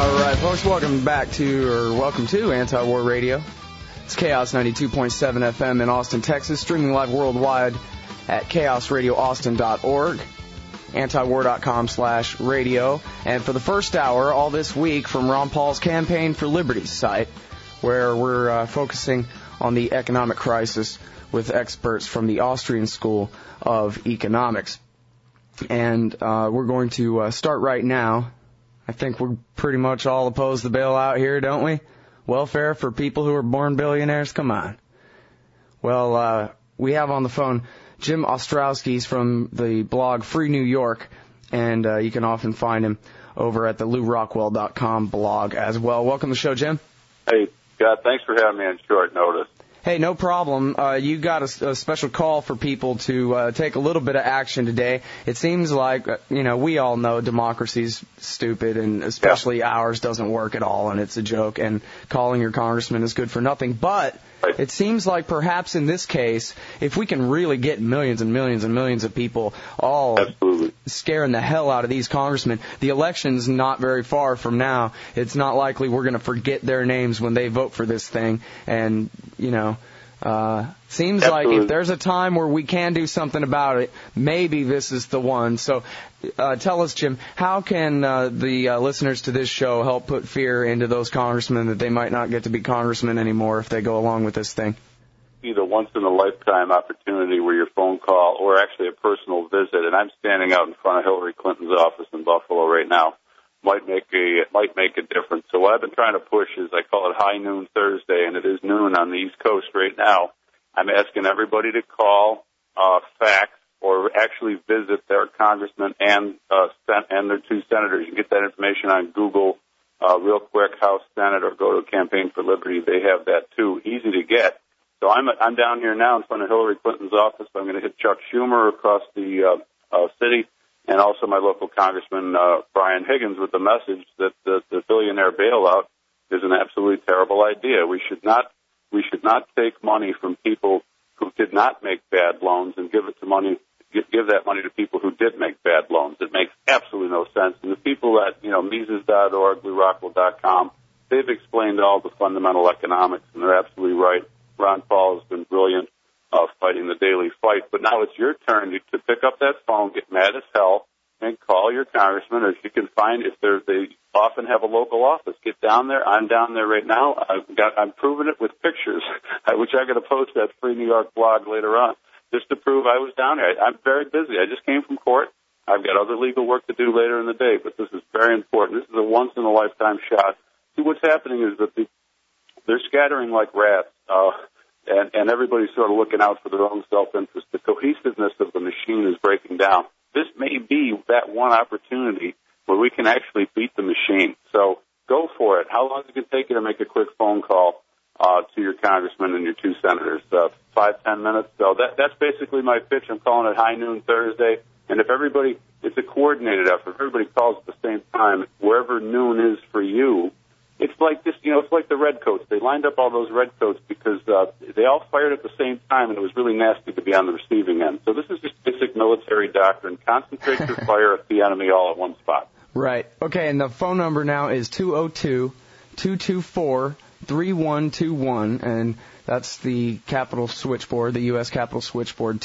All right, folks, welcome to Anti-War Radio. It's Chaos 92.7 FM in Austin, Texas, streaming live worldwide at chaosradioaustin.org, antiwar.com/radio. And for the first hour, all this week, from Ron Paul's Campaign for Liberty site, where we're focusing on the economic crisis with experts from the Austrian School of Economics. And we're going to start right now. I think we're pretty much all opposed to the bailout here, don't we? Welfare for people who are born billionaires? Come on. Well, we have on the phone Jim Ostrowski from the blog Free New York, and you can often find him over at the LouRockwell.com blog as well. Welcome to the show, Jim. Hey, Scott, thanks for having me on short notice. Hey, no problem. You got a special call for people to take a little bit of action today. It seems like, we all know democracy's stupid, and especially ours doesn't work at all, and it's a joke, and calling your congressman is good for nothing. But it seems like perhaps in this case, if we can really get millions and millions and millions of people all scaring the hell out of these congressmen, the election's not very far from now. It's not likely we're going to forget their names when they vote for this thing, and, seems like if there's a time where we can do something about it, maybe this is the one. So tell us, Jim, how can the listeners to this show help put fear into those congressmen that they might not get to be congressmen anymore if they go along with this thing? Either once-in-a-lifetime opportunity where your phone call or actually a personal visit, and I'm standing out in front of Hillary Clinton's office in Buffalo right now, might make a difference. So what I've been trying to push is, I call it High Noon Thursday, and it is noon on the East Coast right now. I'm asking everybody to call, fax, or actually visit their congressman and their two senators. You can get that information on Google real quick, House, Senate, or go to Campaign for Liberty. They have that too, easy to get. So I'm down here now in front of Hillary Clinton's office. I'm going to hit Chuck Schumer across the city, and also my local congressman, Brian Higgins, with the message that the billionaire bailout is an absolutely terrible idea. We should not take money from people who did not make bad loans and give that money to people who did make bad loans. It makes absolutely no sense. And the people at, Mises.org, LouRockwell.com, they've explained all the fundamental economics, and they're absolutely right. Ron Paul has been brilliant fighting the daily fight. But now it's your turn to pick up that phone, get mad as hell, and call your congressman, or if you can find, if they often have a local office, get down there. I'm down there right now. I'm proving it with pictures, which I'm going to post that Free New York blog later on, just to prove I was down there. I'm very busy. I just came from court. I've got other legal work to do later in the day, but this is very important. This is a once-in-a-lifetime shot. See, what's happening is that they're scattering like rats, and everybody's sort of looking out for their own self-interest. The cohesiveness of the machine is breaking down. This may be that one opportunity where we can actually beat the machine. So go for it. How long is it going to take you to make a quick phone call to your congressman and your two senators? 5-10 minutes. So that's basically my pitch. I'm calling it High Noon Thursday. And if everybody, it's a coordinated effort. If everybody calls at the same time, wherever noon is for you, it's like this, it's like the redcoats. They lined up all those redcoats because they all fired at the same time, and it was really nasty to be on the receiving end. So this is just basic military doctrine. Concentrate your fire at the enemy all at one spot. Right. Okay, and the phone number now is 202-224-3121, and that's the Capitol switchboard, the U.S. Capitol switchboard,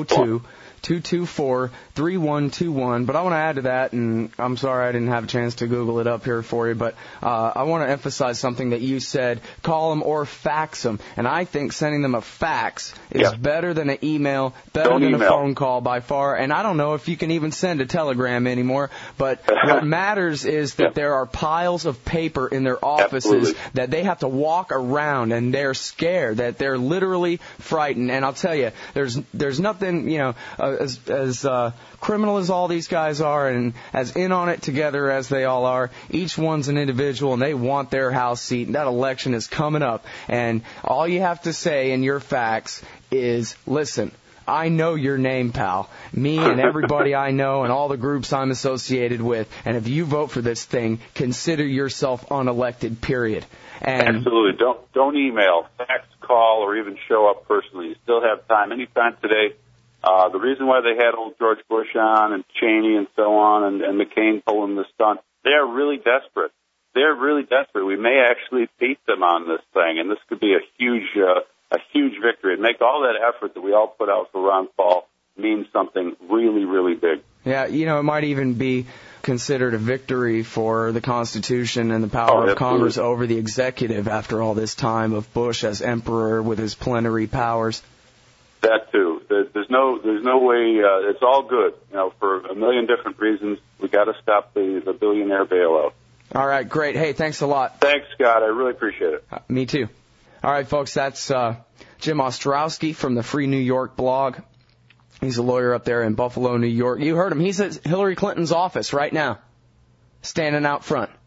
202-224-3121. But I want to add to that, and I'm sorry I didn't have a chance to Google it up here for you, but I want to emphasize something that you said, call them or fax them. And I think sending them a fax is better than an email, better than a phone call by far. And I don't know if you can even send a telegram anymore, but what matters is that there are piles of paper in their offices that they have to walk around, and they're scared, that they're literally frightened. And I'll tell you, there's nothing, as criminal as all these guys are and as in on it together as they all are, each one's an individual, and they want their House seat, and that election is coming up. And all you have to say in your fax is, listen, I know your name, pal. Me and everybody I know and all the groups I'm associated with. And if you vote for this thing, consider yourself unelected, period. And absolutely. Don't email, fax, call, or even show up personally. You still have time. Anytime today. The reason why they had old George Bush on and Cheney and so on and McCain pulling the stunt, they are really desperate. they're really desperate. We may actually beat them on this thing, and this could be a huge victory. And make all that effort that we all put out for Ron Paul mean something really, really big. Yeah, it might even be considered a victory for the Constitution and the power of Congress over the executive after all this time of Bush as emperor with his plenary powers. That too. There's no way. It's all good. For a million different reasons, we got to stop the billionaire bailout. All right, great. Hey, thanks a lot. Thanks, Scott. I really appreciate it. Me too. All right, folks, that's Jim Ostrowski from the Free New York blog. He's a lawyer up there in Buffalo, New York. You heard him. He's at Hillary Clinton's office right now, standing out front.